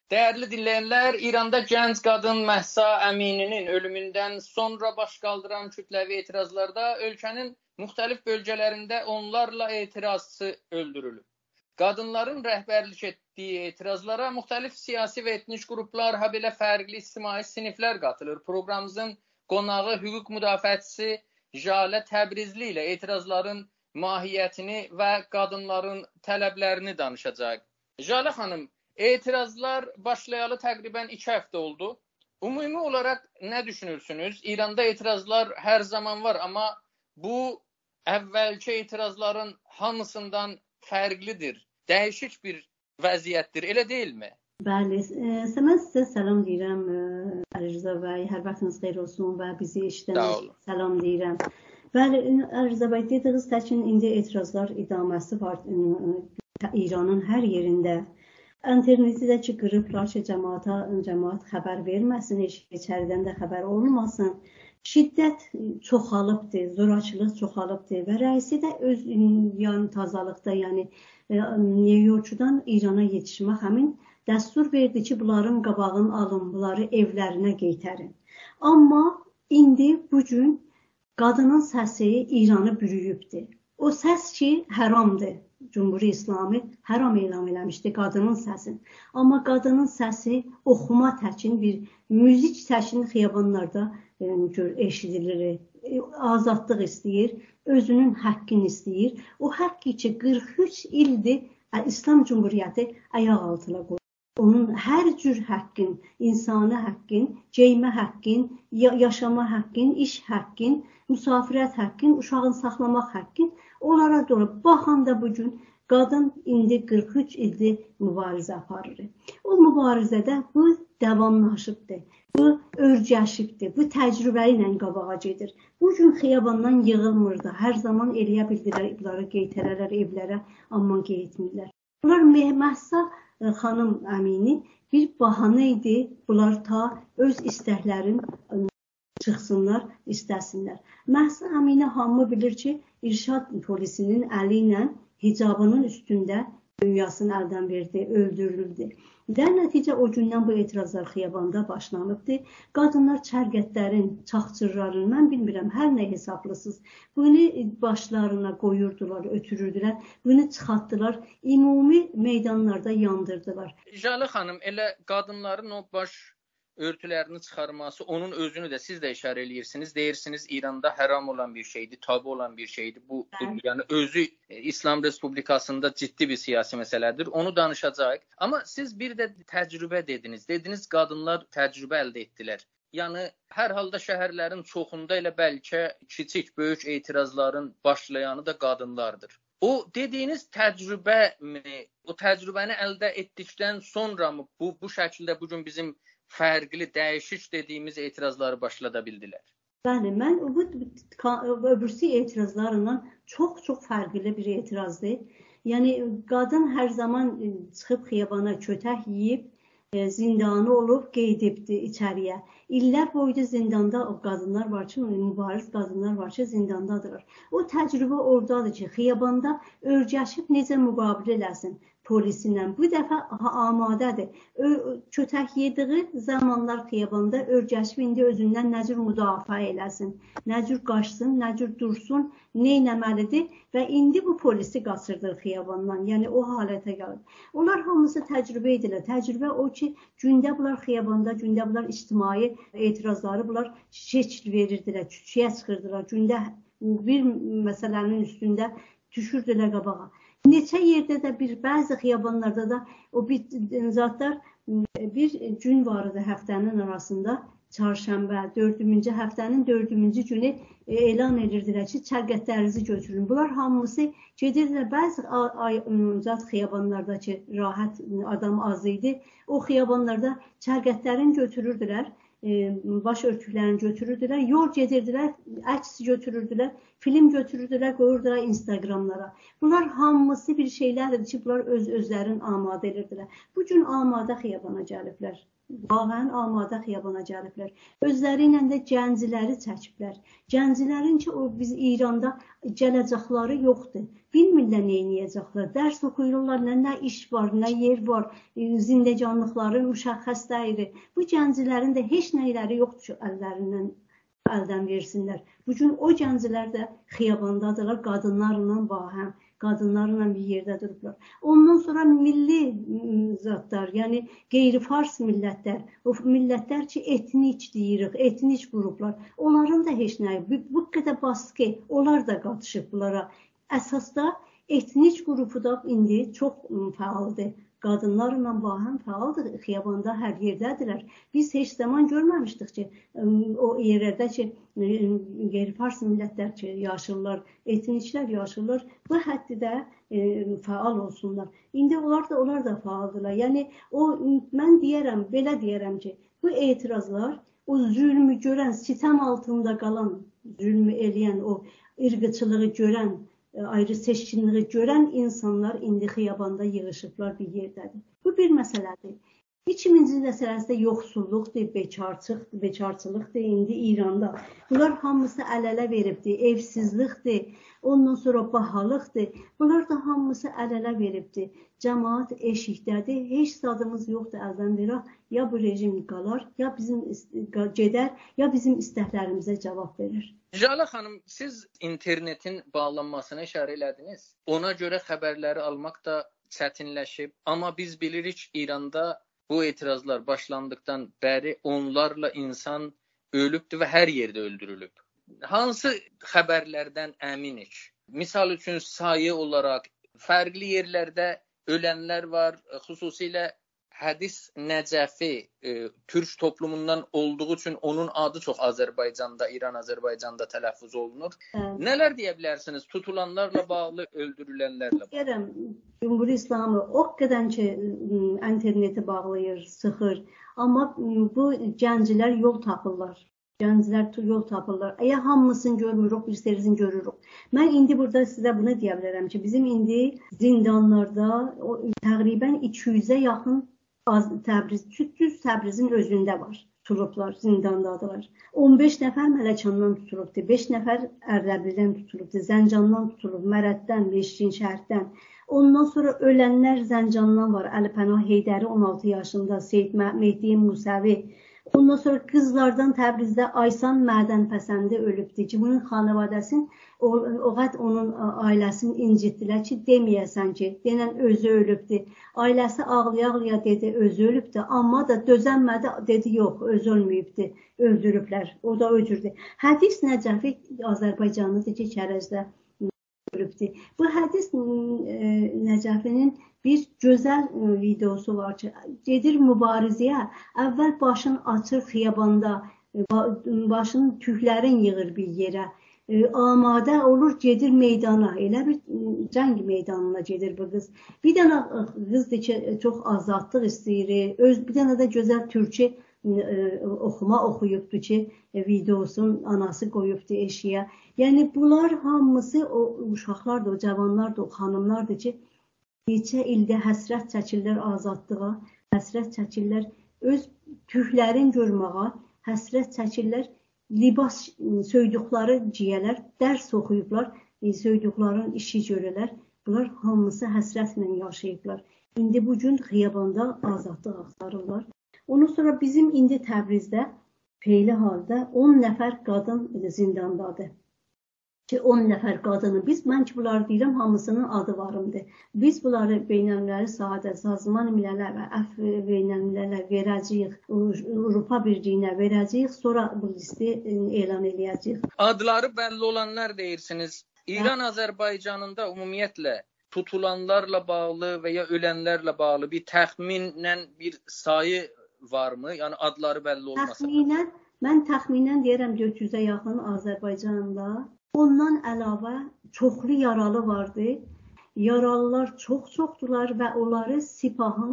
Değerli dinleyenler, İranda gənc qadın Məhsa Əmininin ölümündən sonra baş qaldıran kütləvi etirazlarda ölkənin müxtəlif bölgələrində onlarla etirazçı öldürülüb. Qadınların rəhbərlik etdiyi etirazlara müxtəlif siyasi və etnik qruplar, habelə fərqli ictimai siniflər qatılır. Proqramımızın qonağı hüquq müdafiəçisi Jalə Təbrizli ilə etirazların mahiyyətini və qadınların tələblərini danışacaq. Jalə xanım, etirazlar başlayalı təqribən 2 həftə oldu. Ümumi olaraq nə düşünürsünüz? İranda etirazlar hər zaman var, amma bu əvvəlki etirazların hamısından fərqlidir. Dəyişik bir vəziyyətdir, elə deyilmi? Bəli, mən sizə salam deyirəm Rza bəy, hər vaxtınız xeyir olsun və bizi eşidən salam deyirəm. Bəli, Rza bəy, dediyiniz təkin indi etirazlar idaməsi var İranın hər yerində. İnterneti də ki, qırıblar ki, cəmaat xəbər verməsin, içəridən də xəbər olmasın. Şiddət çoxalıbdır, zorakılıq çoxalıbdır və rəisi də öz tazalıqda, yəni New York'dan İrana yetişmək həmin dəstur verdi ki, bunların qabağını alın, bunları evlərinə qeytərin. Amma indi bugün qadının səsi İranı bürüyübdür. O səs ki, həramdır. Cumhuri İslami haram elan eləmişdi qadının səsini. Amma qadının səsi oxuma təkin bir müzik təkin xiyabanlarda eşidilir. Azadlıq istəyir, özünün haqqını istəyir. O haqqı ki 43 ildir İslam Cumhuriyyəti ayaq altına qoyur. Onun hər cür haqqın, insani haqqın, geymə haqqın, yaşama haqqın, iş haqqın, müsafirət haqqın, uşağın saxlamaq haqqın onlara doğru baxanda bugün qadın indi 43 ildir mübarizə aparır. O mübarizədə bu davamlaşıbdır, bu örgəşibdir, bu təcrübə ilə qabağa gedir. Bugün xiyabandan yığılmırdı, hər zaman eləyə bildilər, bunları qeytərərlər evlərə, amma qeytmirlər. Bunlar Məhsa xanım Əmini bir bahanə idi, bunlar ta öz istəklərin çıxsınlar, istəsinlər. Məhsa Əmini hamı bilir ki, İrşad polisinin əli ilə hicabının üstündə dünyasını əldən verdi, öldürüldü. Dən nəticə o gündən bu etirazlar xiyabanda başlanıbdır. Qadınlar çərgətlərin, çaxçırların, mən bilmirəm, hər nə hesablısınız. Bunu başlarına qoyurdular, ötürürdülər, bunu çıxartdılar, ümumi meydanlarda yandırdılar. Jalə xanım, elə qadınların o baş örtülərini çıxarması, onun özünü də siz də işarə edirsiniz. Deyirsiniz İranda haram olan bir şeydir, tabu olan bir şeydir. Bu yəni özü İslam Respublikasında ciddi bir siyasi məsələdir. Onu danışacağıq. Amma siz bir də təcrübə dediniz. Dediniz qadınlar təcrübə əldə etdilər. Yəni hər halda şəhərlərin çoxunda elə bəlkə kiçik, böyük etirazların başlayanı da qadınlardır. O dediyiniz təcrübə mi? O təcrübəni əldə etdikdən sonra mı bu şəkildə bugün bizim fərqli, dəyişik dediyimiz etirazları başlada bildilər? Bəli, mən bu öbürsü etirazlarından çox fərqli bir etirazdır. Yəni, qadın hər zaman çıxıb xiyabana kötək yiyib, zindanı olub, qeydibdir içəriyə. İllər boyunca zindanda o qadınlar var ki, mübariz qadınlar var ki, zindandadırlar. O təcrübə oradadır ki, xiyabanda örgəşib necə müqabilə eləsin polisinlə. Bu dəfə amadədir. Kötək yediği zamanlar xiyabanda örgəşib indi özündən nə cür müdafiə eləsin, nə cür qaçsın, nə cür dursun, nə etməlidir və indi bu polisi qaçırdır xiyabandan. Yəni o halətə gəlir. Onlar hamısı təcrübə edirlər. Təcrübə o ki, gündə bunlar xiyabanda, gündə bunlar ictimai etirazları bunlar şəkil verirdilər, küçüyə çıxırdılar. Gündə bir məsələnin üstündə düşürdülər qabağa. Neçə yerdə də bəzi xiyabanlarda da o zatlar bir gün var idi həftənin arasında, çarşənbə, 4-cü həftənin 4-cü günü elan edirdilər ki, çərgətlərinizi götürün. Bunlar hamısı gedirdilər, bəzi zat xiyabanlarda ki, rahat adam az idi, o xiyabanlarda çərgətlərini götürürdülər, baş örtüklərini götürürdülər, yol gedirdilər, əks götürürdülər, film götürürdülər, qoyurdular Instagramlara. Bunlar hamısı bir şeylərdir ki, bunlar özlərini amadə edirdilər. Bu gün amadə xiyabana gəliblər. Bağən amadə xiyabana gəliblər. Özləri ilə də gənciləri çəkiblər. Gəncilərin ki, biz İranda gələcəkləri yoxdur. Bilmirlər nə edəcəklər. Dərs oxuyurlar, nə iş var, nə yer var. Zindəcanlıqları müşəxəs deyil. Bu gəncilərin də heç nələri yoxdur ki, əldən versinlər. Bugün o gənclər də xiyabandadırlar, qadınlarla bahəm. Qadınlarla bir yerdə durublar. Ondan sonra milli zatlar, yəni qeyri-fars millətlər, o millətlər ki, etnik deyirik, etnik qruplar, onların da heç nəyi, bu qədər baskı, onlar da qatışıb bunlara. Əsasda etnik qrupu da indi çox fəaldır. Qadınlarla bahəm fəaldır, xiyabanda hər yerdədirlər. Biz heç zaman görməmişdik ki, o yerlərdə ki, qeyri-fars millətlər ki, yaşırlar, etniklər yaşırlar, bu həddidə fəal olsunlar. İndi onlar da fəaldırlar. Yəni, mən deyərəm, belə deyərəm ki, bu etirazlar, o zülmü görən, sitem altında qalan, zülmü eləyən, o ırqıçılığı görən, ayrı seçkinliği görən insanlar indi xiyabanda yığışıblar bir yerdədir. Bu bir məsələdir. İkinci məsələsi də yoxsulluqdur, bekarçılıqdır indi İranda. Bunlar hamısı əl-ələ veribdir, evsizlikdir, ondan sonra bahalıqdır. Bunlar da hamısı əl-ələ veribdir. Cəmaat eşikdədir, heç zadımız yoxdur əldən verək. Ya bu rejim qalar, ya bizim gedər, ya bizim istəklərimizə cavab verir. Jalə xanım, siz internetin bağlanmasına işarə elədiniz. Ona görə xəbərləri almaq da çətinləşib. Amma biz bilirik İranda bu etirazlar başlandıqdan bəri onlarla insan ölübdür və hər yerdə öldürülüb. Hansı xəbərlərdən əminik? Misal üçün sayı olaraq fərqli yerlərdə ölənlər var, xüsusilə Hədis Nəcəfi Türk toplumundan olduğu üçün onun adı çox Azərbaycanda, İran-Azərbaycanda tələffüz olunur. Nələr deyə bilərsiniz tutulanlarla bağlı, öldürülənlərlə bağlı? Deyirəm, Cumhur İslamı o qədər ki, interneti bağlayır, sıxır. Amma bu gənclər yol tapırlar. Gənclər yol tapırlar. Əgər hamısını görmürük, bir serisini görürük. Mən indi burada sizə bunu deyə bilərəm ki, bizim indi zindanlarda təqribən 200-ə yaxın Təbrizin özündə var. Tutulublar, zindandadılar. 15 nəfər Mələkandan tutulubdur, 5 nəfər Ərdəbildən tutulubdur, Zəncandan tutulub, Mərəddən, Meşrin şəhərdən. Ondan sonra ölənlər Zəncandan var. Əli Pənah Heydəri 16 yaşında, Seyid Mehdi Musəvi. Ondan sonra qızlardan Təbrizdə Aysan Mədənpəsəndi ölübdür ki, bunun xanavadəsini, onun ailəsini incitdilər ki, deməyəsən ki, denən özü ölübdür. Ailəsi ağlaya-ağlaya dedi, özü ölübdür, amma da dözənmədi, dedi, yox, özü ölməyibdir, öldürüblər, o da öldürdü. Hədis Nəcəfi Azərbaycanlıdır ki, Kərəcdə ölübdür. Bu Hədis Nəcəfinin bir gözəl videosu var ki, gedir mübarizəyə, əvvəl başını açır xiyabanda, başını tüklərin yığır bir yerə, amadə olur, gedir meydana, elə bir cəng meydanına gedir bu qız. Bir dənə qızdır ki, çox azadlıq istəyir, bir dənə də gözəl türkçe oxuma oxuyubdur ki, videosun anası qoyubdur eşiyə. Yəni, bunlar hamısı o uşaqlardır, o cavanlardır, o xanımlardır ki, neçə ildə həsrət çəkirlər azadlığa, həsrət çəkirlər öz tüklərin görməyə, həsrət çəkirlər libas söydükləri ciyələr, dərs oxuyublar, söydüklərin işi görürlər. Bunlar hamısı həsrətlə yaşayıblar. İndi bugün xiyabanda azadlıq axtarırlar. Ondan sonra bizim indi Təbrizdə feyli halda 10 nəfər qadın zindandadır. Ki 10 nəfər qadını, mən ki bunları deyirəm, hamısının adı varımdır. Biz bunları beynəlmiləli sahədə, sazman millələr və əf beynəlmilələr verəcəyik, Avropa Birliyinə verəcəyik, sonra bu listi elan edəcəyik. Adları bəlli olanlar deyirsiniz. İran Azərbaycanında ümumiyyətlə tutulanlarla bağlı və ya ölənlərlə bağlı bir təxminlə bir sayı varmı? Yəni adları bəlli olmasa. Mən təxminən deyirəm 400-ə yaxın Azərbaycanda. Ondan əlavə çoxlu yaralı vardı. Yaralılar çoxdurlar və onları Sipahın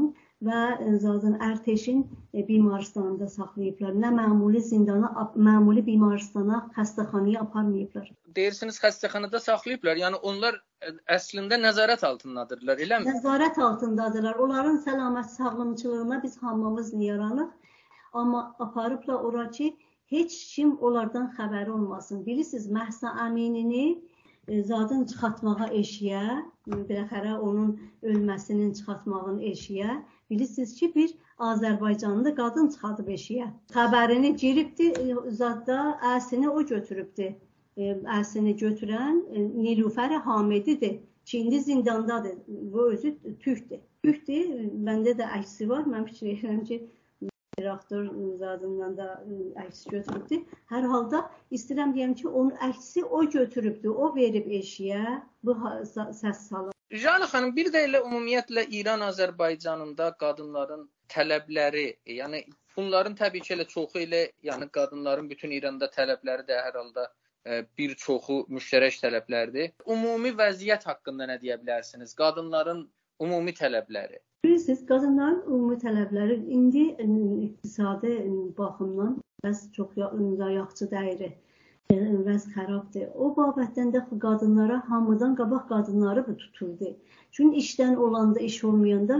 və zaten Ərteşin bimaristanda saxlayıblar. Nə məmuli zindana, məmuli bimaristana, xəstəxanaya aparmayıblar. Deyirsiniz xəstəxanada saxlayıblar. Yəni onlar əslində nəzarət altındadırlar, eləmi? Nəzarət altındadırlar. Onların səlamət sağlamçılığına biz hamımız niyaranıq. Amma aparıblar ora ki, heç kim onlardan xəbəri olmasın. Bilirsiniz, Məhsa Əminini zaten çıxartmağa eşiyə, biləxərə onun ölməsinin çıxartmağın eşiyə. Bilirsiniz ki, bir Azərbaycanlı qadın çıxardıb eşiyə. Xəbərini giribdi, zadda əsini o götürübdi. Əsini götürən Nilufər Hamididir ki, indi zindandadır. Bu özü türkdür. Məndə də əksi var. Mən fikir edirəm ki, reaktör zadından da əks götürübdü. Hər halda istəyirəm deyəm ki, onun əksi o götürübdü, o verib eşiyə, bu səs salır. Jale xanım, bir də elə ümumiyyətlə İran-Azərbaycanında qadınların tələbləri, yəni bunların təbii ki, elə çoxu elə, yəni qadınların bütün İranda tələbləri də hər halda bir çoxu müştərək tələblərdir. Ümumi vəziyyət haqqında nə deyə bilərsiniz? Qadınların ümumi tələbləri. Bilirsiniz, qadınların ümumi tələbləri indi iqtisadi baxımdan bəs çox yayaqçı dəyir, vəz xərabdır. O babətdən də qadınlara hamıdan qabaq qadınları tuturdu. Çünki işdən olanda, iş olmayanda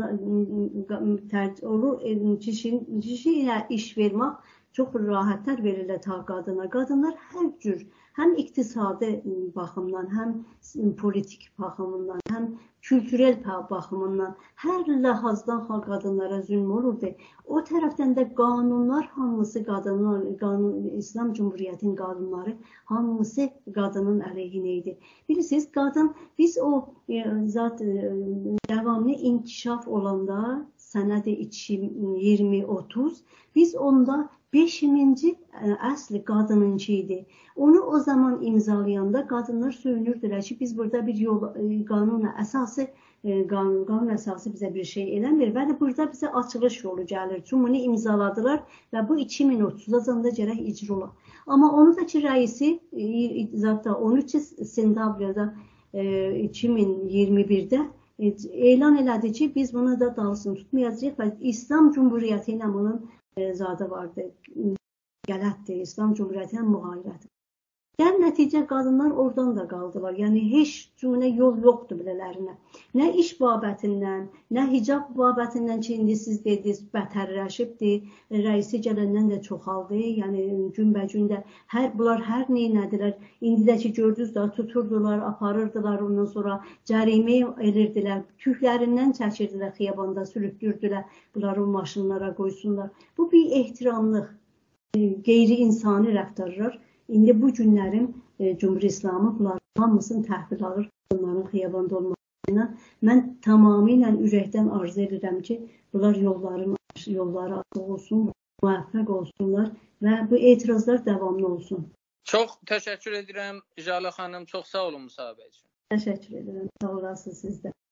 kişi ilə iş vermək çox rahatlar verirlər ta qadına. Qadınlar hər cür, həm iqtisadi baxımdan, həm politik baxımından, həm kültürel baxımından, hər ləhazdan qadınlara zülm olurdu. O tərəfdən də qanunlar hamısı İslam Cumhuriyyətinin qanunları hamısı qadının əleyhinə idi. Bilirsiniz, qadın, biz o davamlı inkişaf olanda, sənədi 20-30, biz onda 5-ci əsli qadınınki idi. Onu o zaman imzalayanda qadınlar söyünürdülər ki, biz burada bir qanun əsası bizə bir şey eləmir və burada bizə açılış yolu gəlir. Çünki bunu imzaladılar və bu 2030-da gərək icra olar. Amma onu da ki, rəisi 13 sentyabrda 2021-də elan elədi ki, biz bunu da dalsın tutmayacağıq və İslam Cumhuriyyəti ilə bunun zadı vardı, qələtdir, İslam Cumhuriyyəti ilə müğayirədir. Yəni, nəticə qadınlar oradan da qaldılar. Yəni, heç cümlə yol yoxdur bilələrinə. Nə iş babətindən, nə hicab babətindən ki, indi siz dediniz, bətərləşibdir, rəisi gələndən də çoxaldı. Yəni, günbəgün də bunlar hər neynədilər. İndi də ki, gördünüz də, tuturdular, aparırdılar, ondan sonra cərimə edirdilər, tüklərindən çəkirdilər, xiyabanda sürütdürdülər, bunları o maşınlara qoysunlar. Bu bir ehtiramlıq, qeyri-insani rəftarlar. İndi bu günlərin Cumhur İslamı bunların hamısını təhvil alır, bunların xiyabanda olmasına. Mən tamamilə ürəkdən arzu edirəm ki, bunlar yolları açıq olsun, müvəffəq olsunlar və bu etirazlar davamlı olsun. Çox təşəkkür edirəm Jale xanım, çox sağ olun müsahibə üçün. Təşəkkür edirəm, sağ olasınız siz də.